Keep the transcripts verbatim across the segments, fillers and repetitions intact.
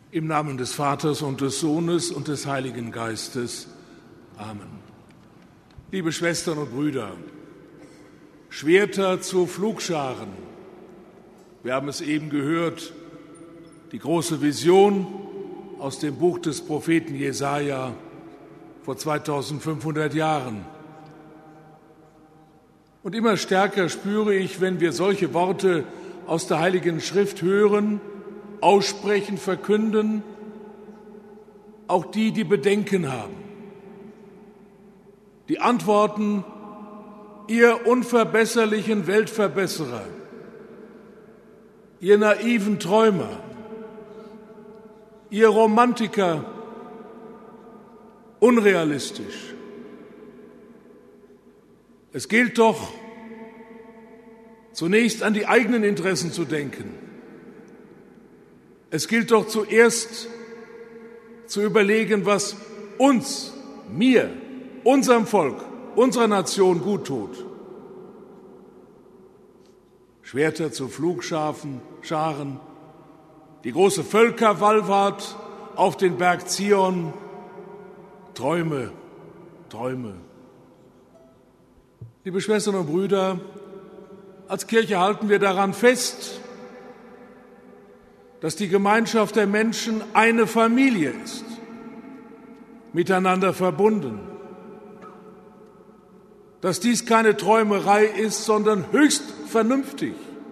Im Namen des Vaters und des Sohnes und des Heiligen Geistes. Amen. Liebe Schwestern und Brüder, Schwerter zu Pflugscharen. Wir haben es eben gehört, die große Vision aus dem Buch des Propheten Jesaja vor zweitausendfünfhundert Jahren. Und immer stärker spüre ich, wenn wir solche Worte aus der Heiligen Schrift hören, aussprechen, verkünden, auch die, die Bedenken haben. Die antworten, ihr unverbesserlichen Weltverbesserer, ihr naiven Träumer, ihr Romantiker, unrealistisch. Es gilt doch, zunächst an die eigenen Interessen zu denken. Es gilt doch zuerst zu überlegen, was uns, mir, unserem Volk, unserer Nation gut tut. Schwerter zu Pflugscharen, Scharen, die große Völkerwallfahrt auf den Berg Zion, Träume, Träume. Liebe Schwestern und Brüder, als Kirche halten wir daran fest, dass die Gemeinschaft der Menschen eine Familie ist, miteinander verbunden. Dass dies keine Träumerei ist, sondern höchst vernünftig.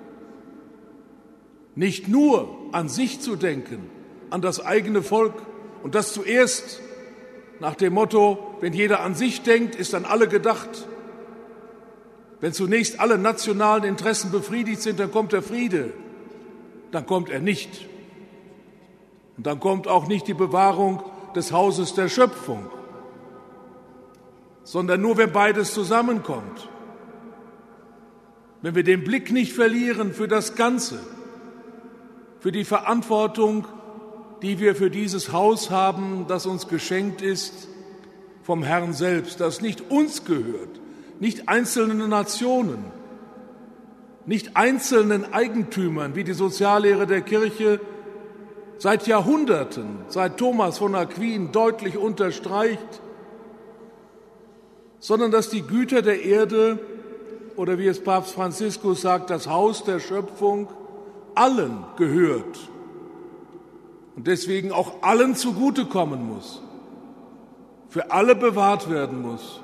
Nicht nur an sich zu denken, an das eigene Volk und das zuerst nach dem Motto, wenn jeder an sich denkt, ist an alle gedacht. Wenn zunächst alle nationalen Interessen befriedigt sind, dann kommt der Friede. Dann kommt er nicht. Und dann kommt auch nicht die Bewahrung des Hauses der Schöpfung, sondern nur, wenn beides zusammenkommt. Wenn wir den Blick nicht verlieren für das Ganze, für die Verantwortung, die wir für dieses Haus haben, das uns geschenkt ist vom Herrn selbst, das nicht uns gehört, nicht einzelnen Nationen, nicht einzelnen Eigentümern, wie die Soziallehre der Kirche seit Jahrhunderten, seit Thomas von Aquin deutlich unterstreicht, sondern dass die Güter der Erde, oder wie es Papst Franziskus sagt, das Haus der Schöpfung, allen gehört und deswegen auch allen zugutekommen muss, für alle bewahrt werden muss.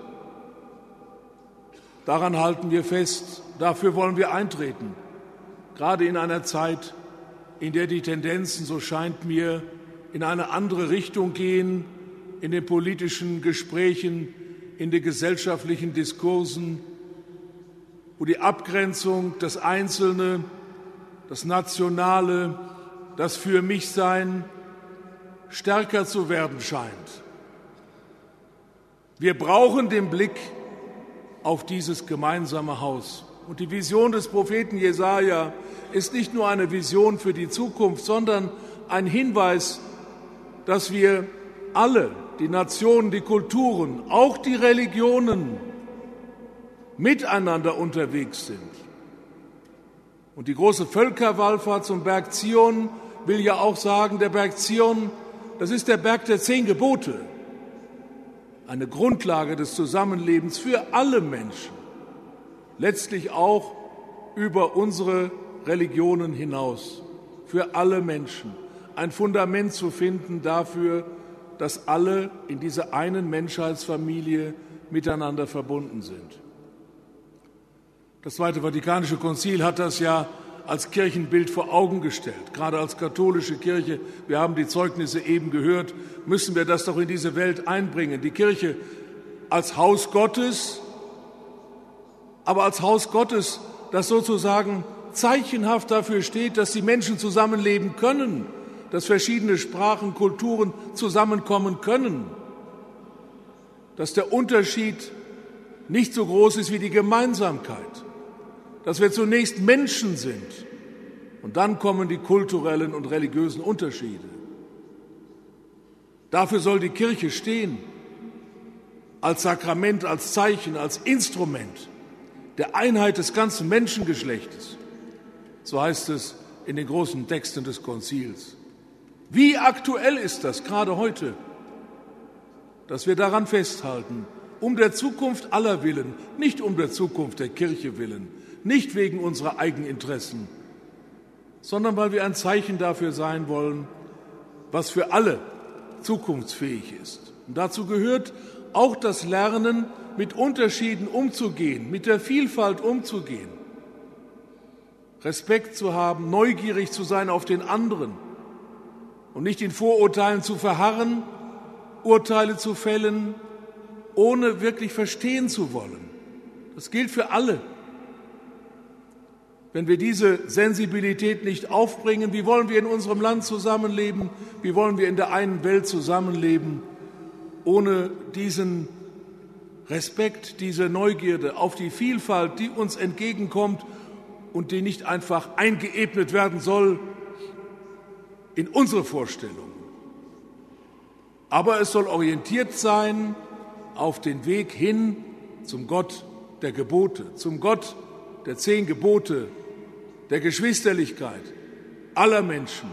Daran halten wir fest, dafür wollen wir eintreten, gerade in einer Zeit, in der die Tendenzen, so scheint mir, in eine andere Richtung gehen, in den politischen Gesprächen, in den gesellschaftlichen Diskursen, wo die Abgrenzung, das Einzelne, das Nationale, das Für-mich-Sein stärker zu werden scheint. Wir brauchen den Blick auf dieses gemeinsame Haus. Und die Vision des Propheten Jesaja ist nicht nur eine Vision für die Zukunft, sondern ein Hinweis, dass wir alle, die Nationen, die Kulturen, auch die Religionen, miteinander unterwegs sind. Und die große Völkerwallfahrt zum Berg Zion will ja auch sagen, der Berg Zion, das ist der Berg der zehn Gebote, eine Grundlage des Zusammenlebens für alle Menschen, letztlich auch über unsere Religionen hinaus, für alle Menschen, ein Fundament zu finden dafür, dass alle in dieser einen Menschheitsfamilie miteinander verbunden sind. Das Zweite Vatikanische Konzil hat das ja als Kirchenbild vor Augen gestellt. Gerade als katholische Kirche, wir haben die Zeugnisse eben gehört, müssen wir das doch in diese Welt einbringen. Die Kirche als Haus Gottes, aber als Haus Gottes, das sozusagen zeichenhaft dafür steht, dass die Menschen zusammenleben können, dass verschiedene Sprachen, Kulturen zusammenkommen können, dass der Unterschied nicht so groß ist wie die Gemeinsamkeit, dass wir zunächst Menschen sind und dann kommen die kulturellen und religiösen Unterschiede. Dafür soll die Kirche stehen, als Sakrament, als Zeichen, als Instrument der Einheit des ganzen Menschengeschlechtes. So heißt es in den großen Texten des Konzils. Wie aktuell ist das gerade heute, dass wir daran festhalten, um der Zukunft aller willen, nicht um der Zukunft der Kirche willen, nicht wegen unserer Eigeninteressen, sondern weil wir ein Zeichen dafür sein wollen, was für alle zukunftsfähig ist. Und dazu gehört auch das Lernen, mit Unterschieden umzugehen, mit der Vielfalt umzugehen, Respekt zu haben, neugierig zu sein auf den anderen und nicht in Vorurteilen zu verharren, Urteile zu fällen, ohne wirklich verstehen zu wollen. Das gilt für alle. Wenn wir diese Sensibilität nicht aufbringen, wie wollen wir in unserem Land zusammenleben, wie wollen wir in der einen Welt zusammenleben, ohne diesen Respekt, diese Neugierde auf die Vielfalt, die uns entgegenkommt und die nicht einfach eingeebnet werden soll in unsere Vorstellungen. Aber es soll orientiert sein auf den Weg hin zum Gott der Gebote, zum Gott der zehn Gebote, der Geschwisterlichkeit aller Menschen.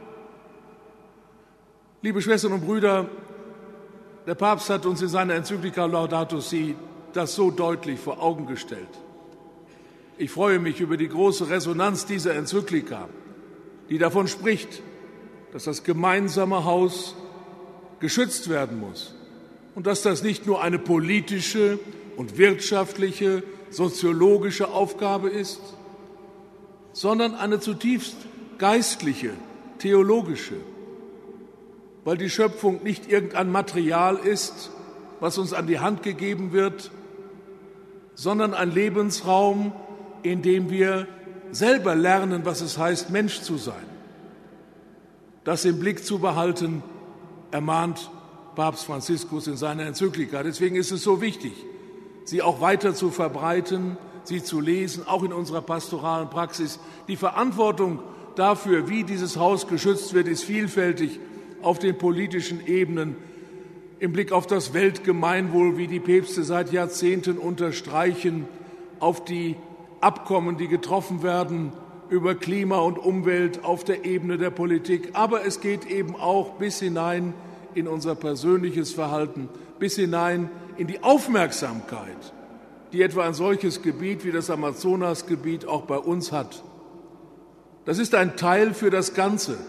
Liebe Schwestern und Brüder, der Papst hat uns in seiner Enzyklika Laudato Si das so deutlich vor Augen gestellt. Ich freue mich über die große Resonanz dieser Enzyklika, die davon spricht, dass das gemeinsame Haus geschützt werden muss und dass das nicht nur eine politische und wirtschaftliche, soziologische Aufgabe ist, sondern eine zutiefst geistliche, theologische, weil die Schöpfung nicht irgendein Material ist, was uns an die Hand gegeben wird, sondern ein Lebensraum, in dem wir selber lernen, was es heißt, Mensch zu sein. Das im Blick zu behalten, ermahnt Papst Franziskus in seiner Enzyklika. Deswegen ist es so wichtig, sie auch weiter zu verbreiten, sie zu lesen, auch in unserer pastoralen Praxis. Die Verantwortung dafür, wie dieses Haus geschützt wird, ist vielfältig auf den politischen Ebenen, im Blick auf das Weltgemeinwohl, wie die Päpste seit Jahrzehnten unterstreichen, auf die Abkommen, die getroffen werden über Klima und Umwelt auf der Ebene der Politik. Aber es geht eben auch bis hinein in unser persönliches Verhalten, bis hinein in die Aufmerksamkeit, die etwa ein solches Gebiet wie das Amazonasgebiet auch bei uns hat. Das ist ein Teil für das Ganze.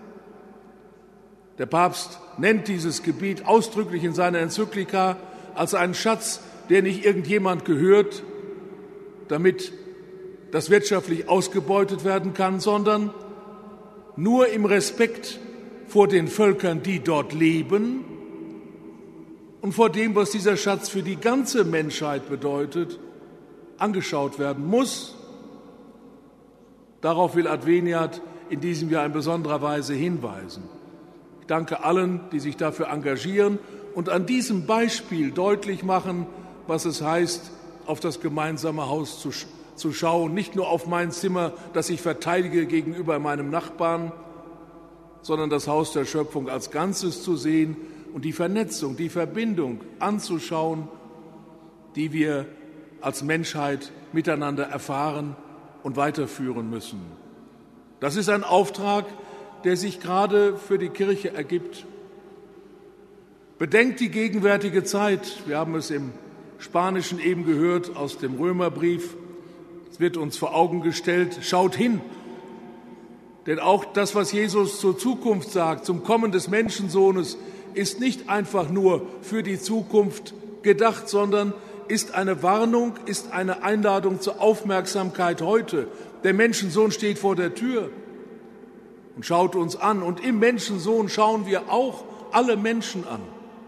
Der Papst nennt dieses Gebiet ausdrücklich in seiner Enzyklika als einen Schatz, der nicht irgendjemand gehört, damit das wirtschaftlich ausgebeutet werden kann, sondern nur im Respekt vor den Völkern, die dort leben und vor dem, was dieser Schatz für die ganze Menschheit bedeutet, angeschaut werden muss. Darauf will Adveniat in diesem Jahr in besonderer Weise hinweisen. Ich danke allen, die sich dafür engagieren und an diesem Beispiel deutlich machen, was es heißt, auf das gemeinsame Haus zu, zu schauen, nicht nur auf mein Zimmer, das ich verteidige gegenüber meinem Nachbarn, sondern das Haus der Schöpfung als Ganzes zu sehen und die Vernetzung, die Verbindung anzuschauen, die wir als Menschheit miteinander erfahren und weiterführen müssen. Das ist ein Auftrag, der sich gerade für die Kirche ergibt. Bedenkt die gegenwärtige Zeit. Wir haben es im Spanischen eben gehört aus dem Römerbrief. Es wird uns vor Augen gestellt. Schaut hin. Denn auch das, was Jesus zur Zukunft sagt, zum Kommen des Menschensohnes, ist nicht einfach nur für die Zukunft gedacht, sondern ist eine Warnung, ist eine Einladung zur Aufmerksamkeit heute. Der Menschensohn steht vor der Tür und schaut uns an. Und im Menschensohn schauen wir auch alle Menschen an.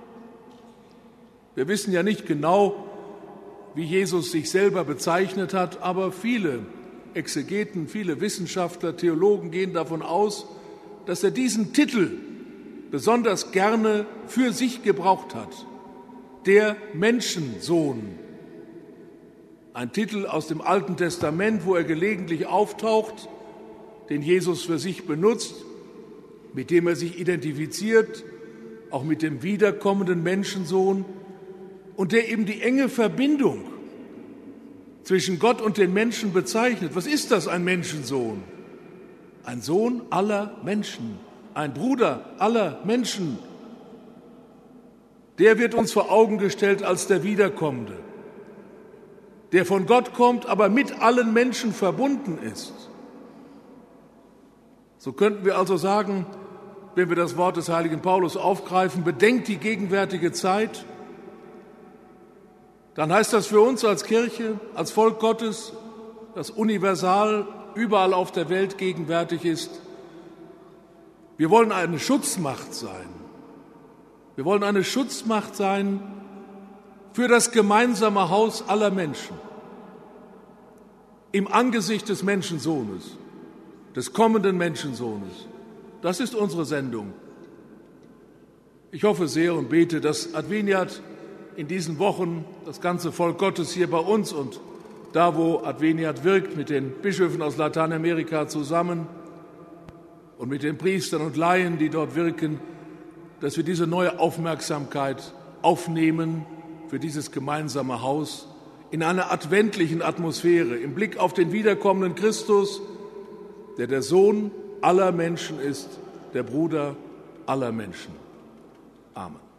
Wir wissen ja nicht genau, wie Jesus sich selber bezeichnet hat, aber viele Exegeten, viele Wissenschaftler, Theologen gehen davon aus, dass er diesen Titel besonders gerne für sich gebraucht hat. Der Menschensohn. Ein Titel aus dem Alten Testament, wo er gelegentlich auftaucht, den Jesus für sich benutzt, mit dem er sich identifiziert, auch mit dem wiederkommenden Menschensohn und der eben die enge Verbindung zwischen Gott und den Menschen bezeichnet. Was ist das, ein Menschensohn? Ein Sohn aller Menschen, ein Bruder aller Menschen, der wird uns vor Augen gestellt als der Wiederkommende, der von Gott kommt, aber mit allen Menschen verbunden ist. So könnten wir also sagen, wenn wir das Wort des heiligen Paulus aufgreifen, bedenkt die gegenwärtige Zeit, dann heißt das für uns als Kirche, als Volk Gottes, das universal überall auf der Welt gegenwärtig ist, wir wollen eine Schutzmacht sein. Wir wollen eine Schutzmacht sein für das gemeinsame Haus aller Menschen. Im Angesicht des Menschensohnes, des kommenden Menschensohnes. Das ist unsere Sendung. Ich hoffe sehr und bete, dass Adveniat in diesen Wochen das ganze Volk Gottes hier bei uns und da, wo Adveniat wirkt, mit den Bischöfen aus Lateinamerika zusammen und mit den Priestern und Laien, die dort wirken, dass wir diese neue Aufmerksamkeit aufnehmen für dieses gemeinsame Haus in einer adventlichen Atmosphäre, im Blick auf den wiederkommenden Christus, der der Sohn aller Menschen ist, der Bruder aller Menschen. Amen.